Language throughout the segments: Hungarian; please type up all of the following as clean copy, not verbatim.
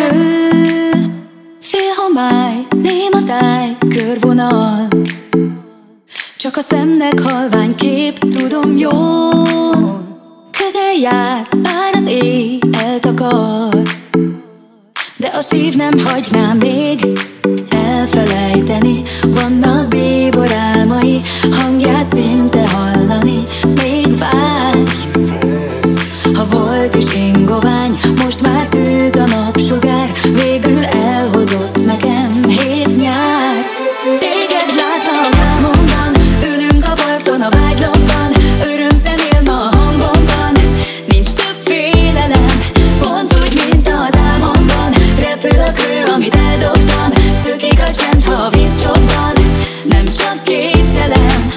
dől. Félhomály, néma táj, körvonal, csak a szemnek halvány kép, tudom jól. Közel jársz, bár az éj eltakar, de a szív nem hagyná még elfelejteni. Vannak bíbor álmai, hangját szinte hallani. Még vágy, ha volt is ingovány, most már tűz a napsugár, végül elhozott nekem 7 nyár. Téged látlak álmomban, ülünk a parton a vágylapban, örömzenél ma a hangomban, nincs több félelem, pont úgy, mint az álmomban. Repül a kő, amit eldobtam, szökik a csend, ha a víz csobban, nem csak képzelem.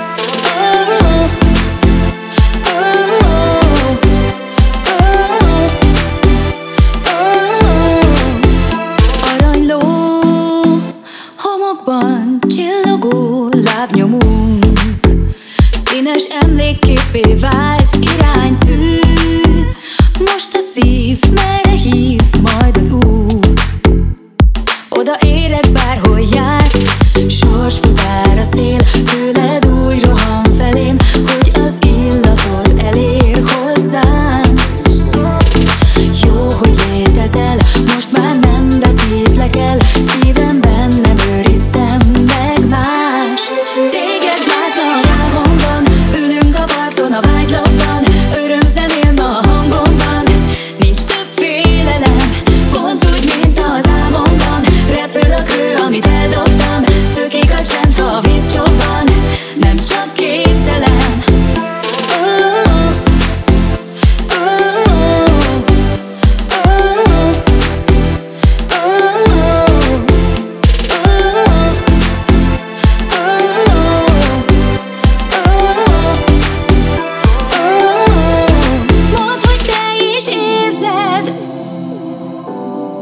Csillogó lábnyomunk színes emlékképé vált iránytű. Most a szív merre hív majd az út, oda érek bárhol jársz, sorsfutár a szél, tőled úgy rohan felém, hogy az illatod elér hozzám. Jó, hogy létezel, most már nem veszítlek el, szívemben nem őriztem meg más. Téged látlak álmomban, ülünk a parton a vágylapban, örömzenél ma a hangomban, nincs több félelem, pont úgy, mint az álmomban. Repül a kő, amit eldobtam, szökik a csend, ha a víz csobban, nem csak képzelem.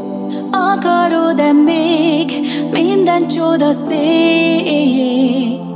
Akarod-e még minden csoda szép?